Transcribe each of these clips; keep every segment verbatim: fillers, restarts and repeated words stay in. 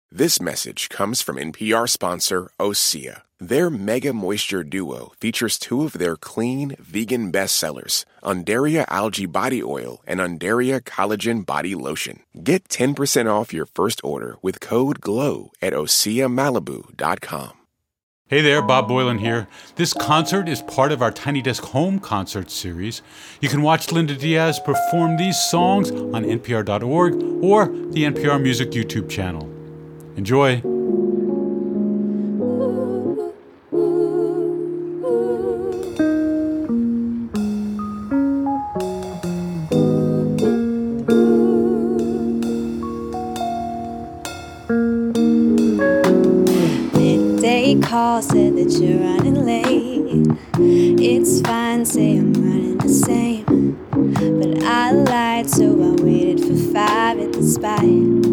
This message comes from N P R sponsor Osea. Their Mega Moisture Duo features two of their clean, vegan bestsellers, Undaria Algae Body Oil and Undaria Collagen Body Lotion. Get ten percent off your first order with code GLOW at osea malibu dot com. Hey there, Bob Boylan here. This concert is part of our Tiny Desk Home Concert series. You can watch Linda Diaz perform these songs on N P R dot org or the N P R Music YouTube channel. Enjoy. Midday call said that you're running late. It's fine, say I'm running the same. But I lied, so I waited for five at the spot.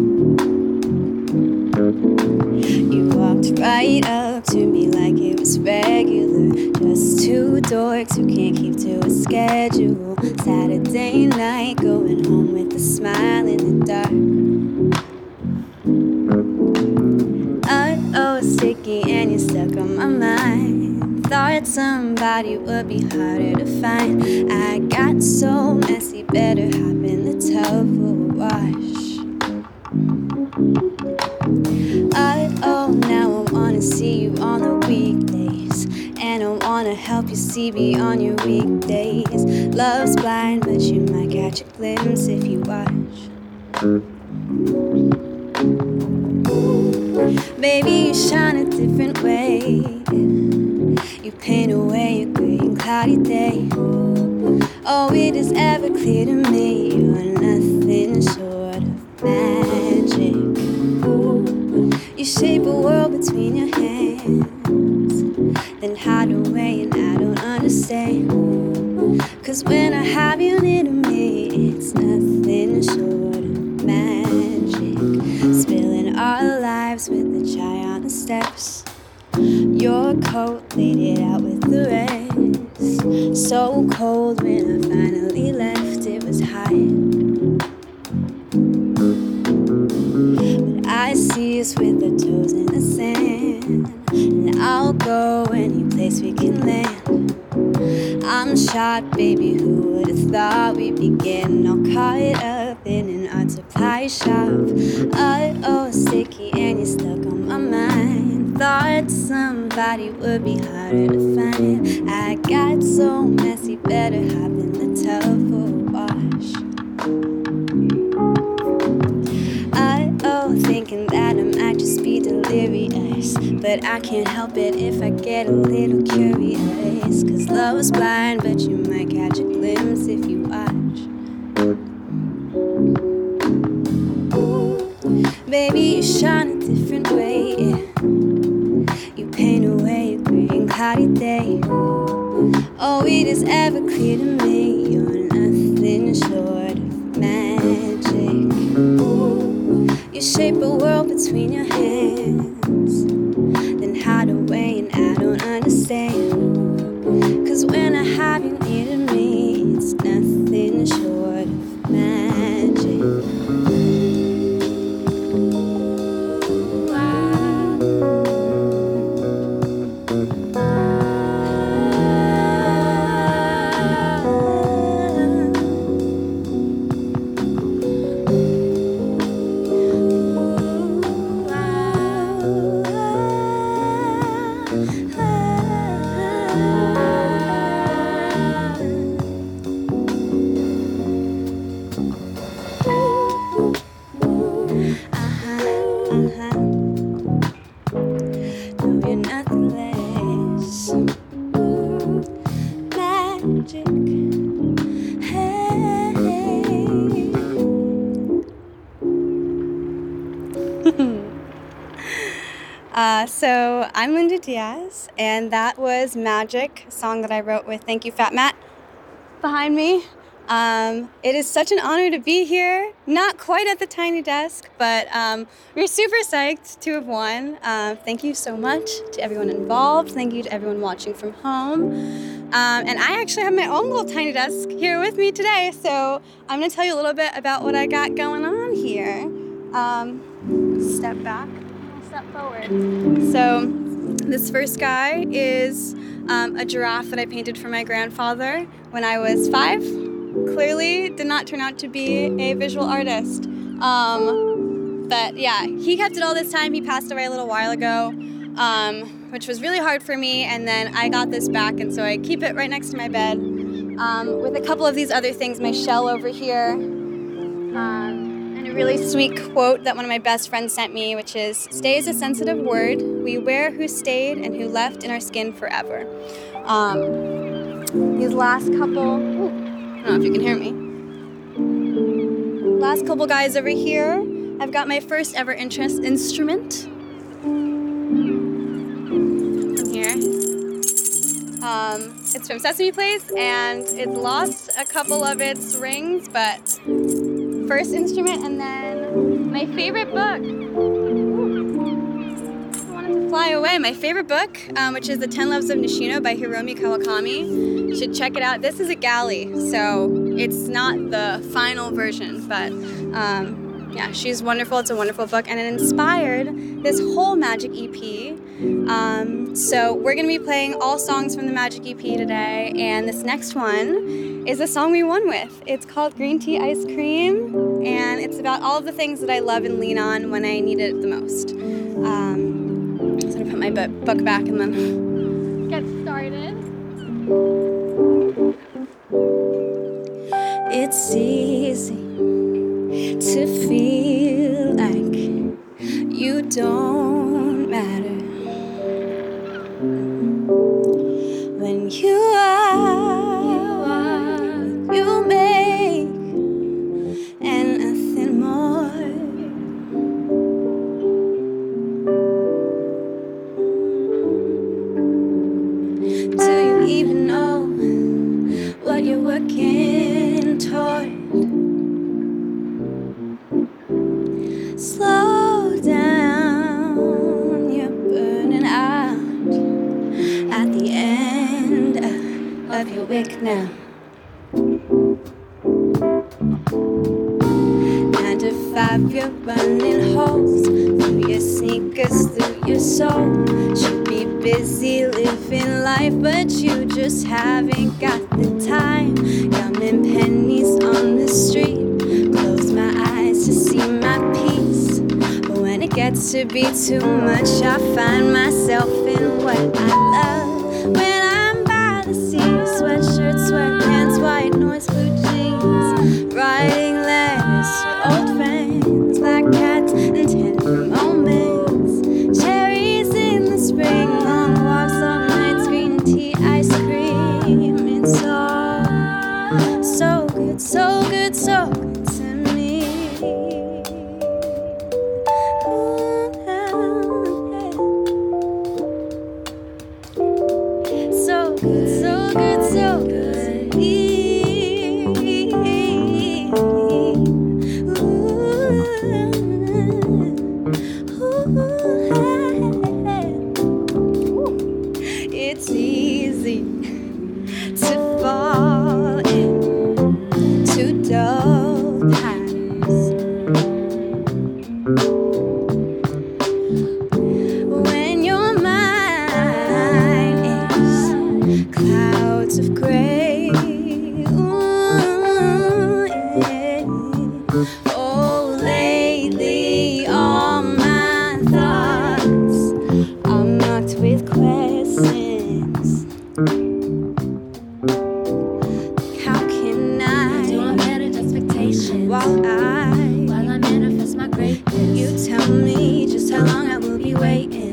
You walked right up to me like it was regular. Just two dorks who can't keep to a schedule. Saturday night, going home with a smile in the dark. Uh-oh, sticky and you're stuck on my mind. Thought somebody would be harder to find. I got so messy, better hop in the tub for a wash. Uh-oh, now I wanna see you on the weekdays, and I wanna help you see me on your weekdays. Love's blind, but you might catch a glimpse if you watch. Baby, you shine a different way. You paint away a gray and cloudy day. Oh, it is ever clear to me you're nothing short of magic. You shape a world between your hands, then hide away and I don't understand. Cause when I have you near to me, it's nothing short of magic. Spilling our lives with the chai on the steps. Your coat laid it out with the rest. So cold when I finally left, it was hot. But I see us with our toes in the sand, and I'll go any place we can land. I'm shot, baby, who would've thought we'd be getting all caught up in an art supply shop. Uh-oh, sticky and you're stuck on my mind. Thought somebody would be harder to find. I got so messy, better hop in the tub for a wash. Uh-oh, thinking that I might just be delirious, but I can't help it if I get a little curious. Cause love's blind, but you might catch a glimpse if you watch. Baby, you shine a different way, yeah. You paint away a gray and cloudy day. Oh, it is ever clear to me you're nothing short of magic. You shape a world between your hands, then hide away and I don't understand. Cause when I have you near to me, it's nothing short of magic. Uh, so I'm Linda Diaz, and that was Magic, a song that I wrote with Thank You Fat Matt behind me. Um, it is such an honor to be here, not quite at the Tiny Desk, but um, we're super psyched to have won. Uh, thank you so much to everyone involved. Thank you to everyone watching from home. Um, and I actually have my own little Tiny Desk here with me today, so I'm going to tell you a little bit about what I got going on here. Um, step back. step forward. So this first guy is um, a giraffe that I painted for my grandfather when I was five. Clearly did not turn out to be a visual artist. Um, but yeah, he kept it all this time. He passed away a little while ago, um, which was really hard for me. And then I got this back, and so I keep it right next to my bed um, with a couple of these other things, my shell over here. Um, and a really sweet quote that one of my best friends sent me, which is, "Stay is a sensitive word. We wear who stayed and who left in our skin forever." Um, these last couple, ooh, I don't know if you can hear me. Last couple guys over here, I've got my first ever interest instrument. In here. Um, it's from Sesame Place, and it's lost a couple of its rings, but first instrument, and then my favorite book. I wanted to fly away. My favorite book, um, which is The Ten Loves of Nishino by Hiromi Kawakami. You should check it out. This is a galley, so it's not the final version, but um, yeah, she's wonderful. It's a wonderful book, and it inspired this whole Magic E P. Um, so we're going to be playing all songs from the Magic E P today, and this next one is a song we won with. It's called Green Tea Ice Cream, and it's about all of the things that I love and lean on when I need it the most. Um, so I'm going to put my book back and then get started. It's easy to feel like you don't matter when you are, you make, and nothing more. Do you even know what you're working toward? Slow down, you're burning out at the end of your wick now. Nine to five, you're running holes through your sneakers, through your soul. Should be busy living life, but you just haven't got the time. Counting pennies on the street, close my eyes to see my peace. But when it gets to be too much, I find myself in what I love. When I'm by the sea, sweatshirt, sweatpants, white noise, blue jeans, writing letters to old friends, black cats and tender moments, cherries in the spring, long walks, long nights, green tea, ice cream. It's all so good, so good, so good to me. So good, so good, so good to me. It's easy to fall into dull times when your mind is clouds of gray. Ooh, yeah. Oh, lately all my thoughts are marked with questions. How can I do I manage expectations while I while I manifest my greatness? You tell me just how long I will be waiting.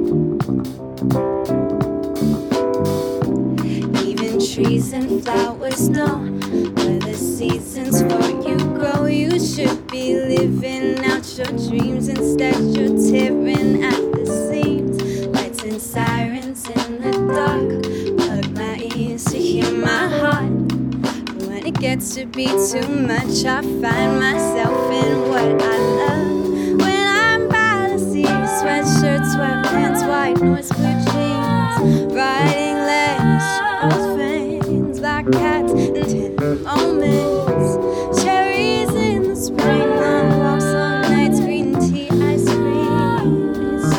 Even trees and flowers know where the seasons for you grow. You should be living out your dreams. Instead you're tearing at the seams. Lights and sirens in the dark, plug my ears to hear my heart. But when it gets to be too much, I find myself in what I love. When I'm by the sea, sweatshirt, sweatpants, white noise, blue jeans, writing letters to old friends, black cats and tender moments, cherries in the spring, long walks, long nights, green tea, ice cream. It's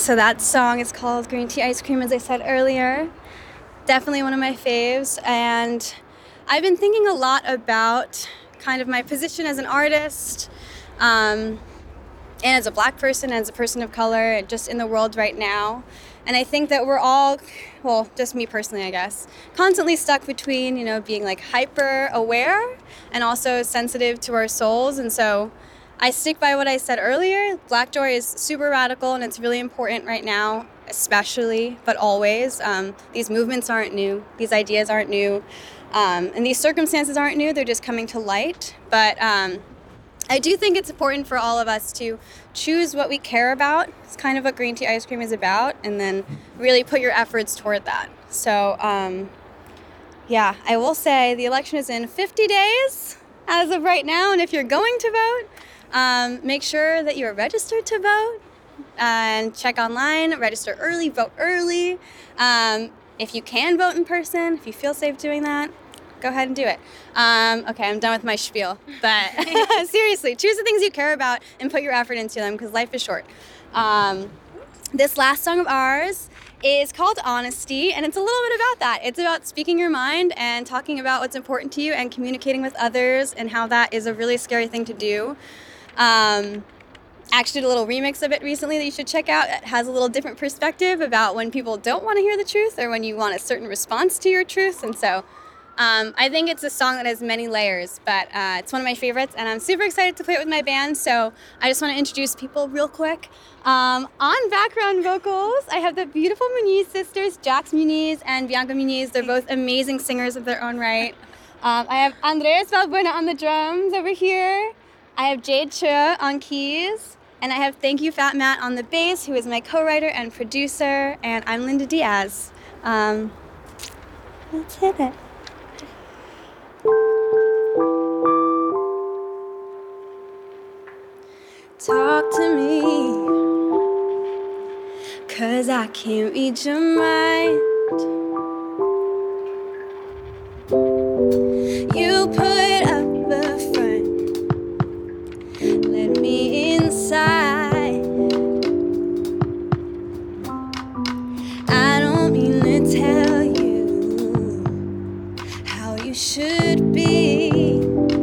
So that song is called Green Tea Ice Cream, as I said earlier. Definitely one of my faves. And I've been thinking a lot about kind of my position as an artist, um, and as a Black person, as a person of color, and just in the world right now. And I think that we're all, well, just me personally, I guess, constantly stuck between, you know, being like hyper aware and also sensitive to our souls. And so I stick by what I said earlier. Black joy is super radical, and it's really important right now, especially, but always. Um, these movements aren't new. These ideas aren't new. Um, and these circumstances aren't new. They're just coming to light. But um, I do think it's important for all of us to choose what we care about. It's kind of what Green Tea Ice Cream is about, and then really put your efforts toward that. So, um, yeah, I will say the election is in fifty days as of right now, and if you're going to vote, um, make sure that you're registered to vote, and check online, register early, vote early. Um, if you can vote in person, if you feel safe doing that, go ahead and do it. Um, okay, I'm done with my spiel. But seriously, choose the things you care about and put your effort into them, because life is short. Um, this last song of ours is called Honesty, and it's a little bit about that. It's about speaking your mind and talking about what's important to you and communicating with others, and how that is a really scary thing to do. Um, actually did a little remix of it recently that you should check out. It has a little different perspective about when people don't want to hear the truth, or when you want a certain response to your truth. And so Um, I think it's a song that has many layers, but uh, it's one of my favorites, and I'm super excited to play it with my band. So I just want to introduce people real quick. Um, on background vocals, I have the beautiful Muniz sisters, Jax Muniz and Bianca Muniz. They're both amazing singers of their own right. Um, I have Andres Valbuena on the drums over here. I have Jade Chua on keys, and I have Thank You Fat Matt on the bass, who is my co-writer and producer, and I'm Linda Diaz. Um, let's hit it. Talk to me, 'cause I can't read your mind. You put up a front, let me inside. I don't mean to tell you how you should be,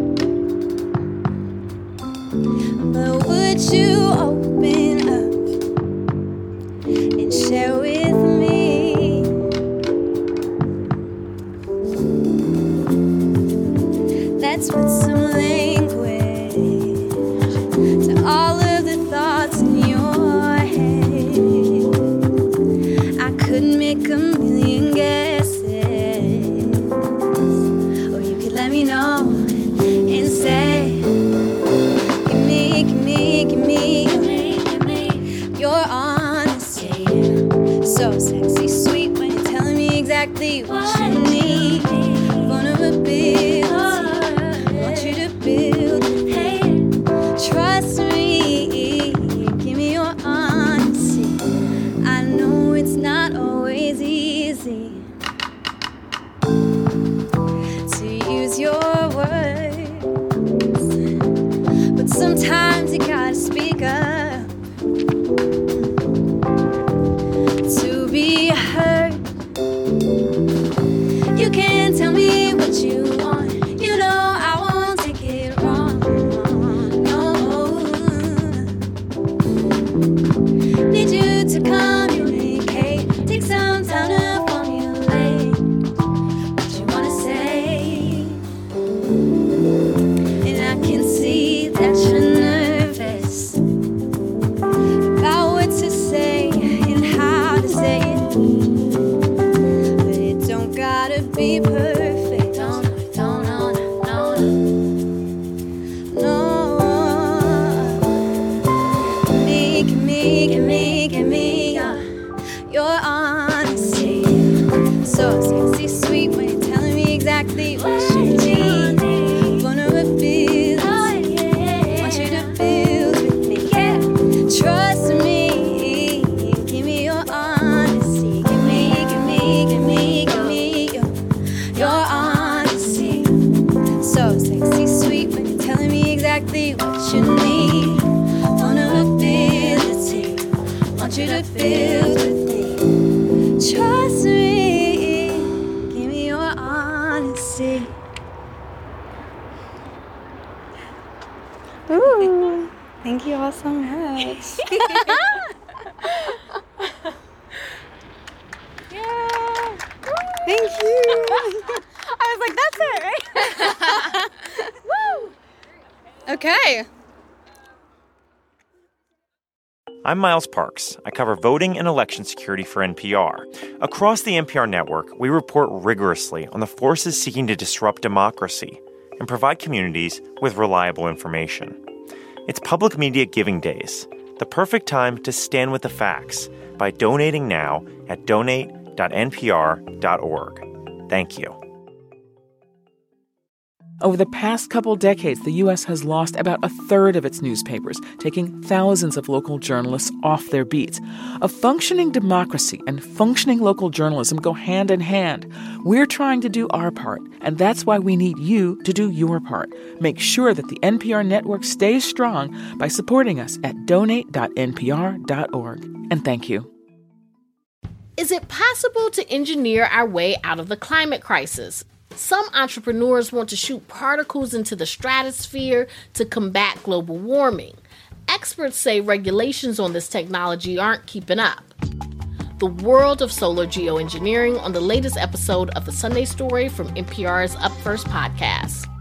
but would you open up and share with me? Let's put some language to all of the thoughts in your head. I could make a million guesses, or you could let me know and say, give me, give me, give me, give me, give me your honesty. So sexy, sweet, when you're telling me exactly what you need. Vulnerability, I want you to build with me. Trust me, give me your honesty. I know it's not always easy to use your words, but sometimes you gotta speak up to be heard. You can't tell me what you want, you know I won't take it wrong. No, need you to communicate, take some time to formulate what you wanna say. And I can see that you're nervous about what to say and how to say it, but it don't gotta be perfect. Don't, don't, no, no, no, no. Give me, give me, give me, give me your, your honesty. So sexy, sweet, when you're telling me exactly what you need. Vulnerability, want you to build with me. Yeah, trust me, give me your honesty. Give me, give me, give me, give me your, your honesty. So sexy, sweet, when you're telling me exactly what you need. Vulnerability, want you to filled with me. Trust me, give me your honesty. Ooh, thank you all so much. Yeah. Thank you. I was like, that's it, right? Woo. Okay. I'm Miles Parks. I cover voting and election security for N P R. Across the N P R network, we report rigorously on the forces seeking to disrupt democracy and provide communities with reliable information. It's Public Media Giving Days, the perfect time to stand with the facts by donating now at donate dot n p r dot org. Thank you. Over the past couple decades, the U S has lost about a third of its newspapers, taking thousands of local journalists off their beats. A functioning democracy and functioning local journalism go hand in hand. We're trying to do our part, and that's why we need you to do your part. Make sure that the N P R network stays strong by supporting us at donate dot n p r dot org. And thank you. Is it possible to engineer our way out of the climate crisis? Some entrepreneurs want to shoot particles into the stratosphere to combat global warming. Experts say regulations on this technology aren't keeping up. The world of solar geoengineering on the latest episode of The Sunday Story from N P R's Up First podcast.